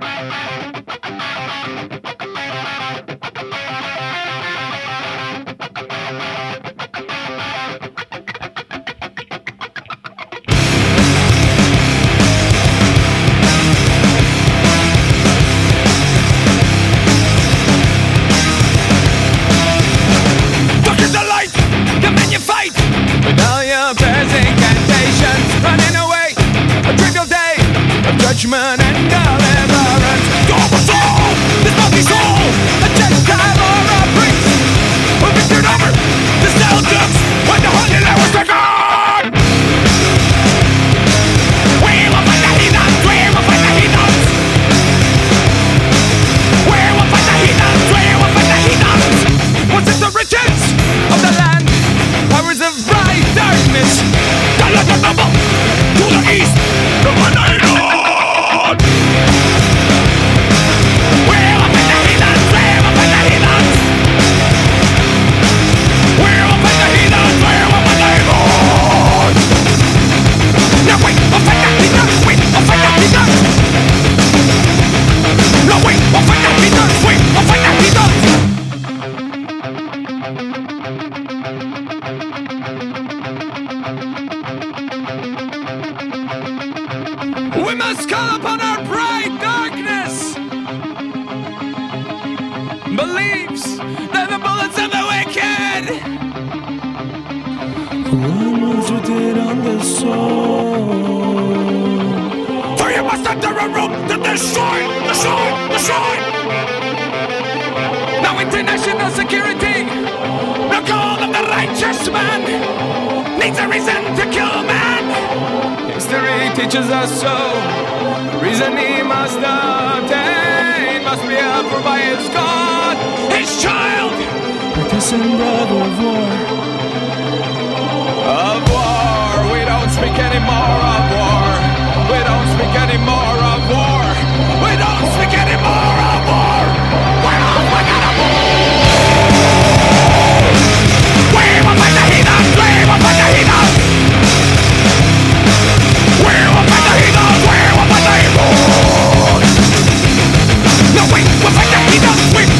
Judgment and deliverance. Go for soul, this monkey soul, a Gentile or a priest, who victored over the Celtics when the Holy Land was taken. We will fight the heathens, we will fight the heathens. We will fight the heathens, we will fight the heathens. Was it the riches of the land, powers of bright darkness, that led the noble to the east, from the night? We must call upon our bright darkness. Beliefs that the bullets of the wicked. One was written on the soul. For you must enter a room to destroy, destroy, destroy. Now international security, the call of the righteous man, needs a reason to kill man. History teaches us so. Reason he must obtain must be approved by his God, his child. Partisan brother of war. Of war, we don't speak anymore of war. We don't speak anymore of war. We don't speak anymore of war. We're not fighting a war. We will fight the heathens. We will fight the heathens. We will fight the heathens. We will fight the heathens. No, we will fight the heathens. We